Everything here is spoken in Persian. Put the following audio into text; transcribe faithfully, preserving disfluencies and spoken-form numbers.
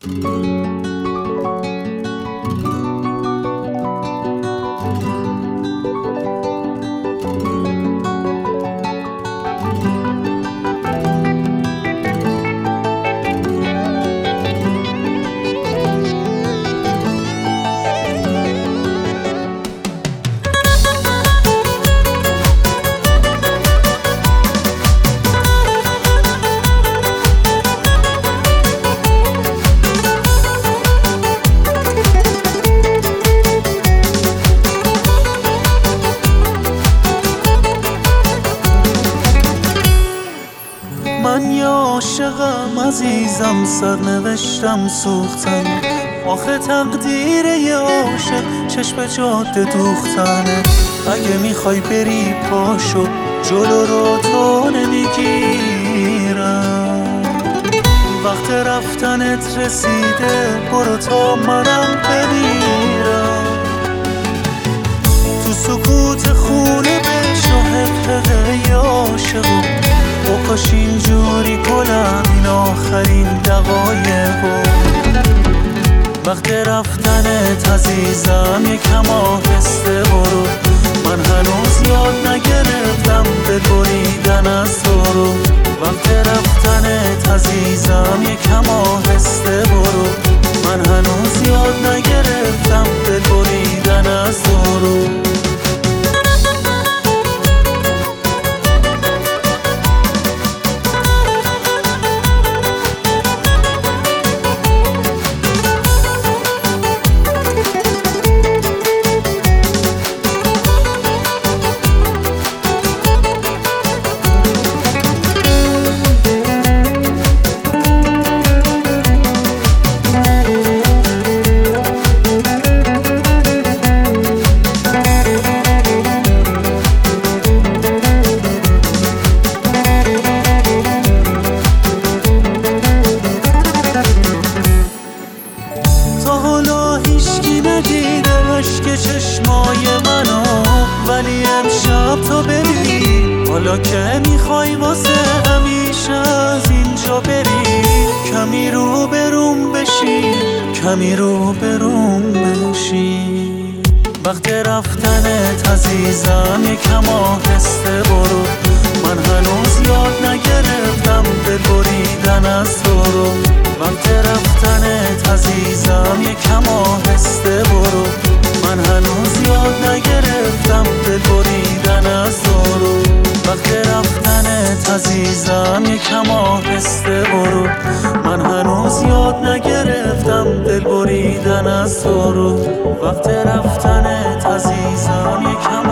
من یه عاشقم عزیزم، سرنوشتم سوختن. آخه تقدیر یه عاشق چشم جاده دوختنه. اگه میخوای بری پاشو، جلو رو تو نمیگیرم. وقت رفتنت رسیده، برو تا منم بمیرم. تو سکوت خونه بشو حقه یه عاشقو، و کاش اینجوری کنم این آخرین دقایقو. وقت رفتنت عزیزم یکم آهسته برو. من هنوز یاد نگرفتم دل بریدن از تو رو. وقت رفتنت عزیزم یکم آهسته برو. من هنوز یاد نگرفتم دل بریدن از تو رو. عشق چشمای منو، ولی امشب تو ببین. حالا که میخوای واسه همیشه از اینجا بری، کمی رو بروم بشی، کمی رو بروم بشی. وقت رفتنت عزیزم یکم آهسته برو. من هنوز یاد نگرفتم دل بریدن از تو رو. وقت رفتنت عزیزم یکم آهسته برو. من هنوز یاد نگرفتم دل بریدن از تو رو. وقت رفتنت عزیزم یکم آهسته برو. من هنوز یاد نگرفتم دل بریدن از تو رو. وقت رفتنت عزیزم یکم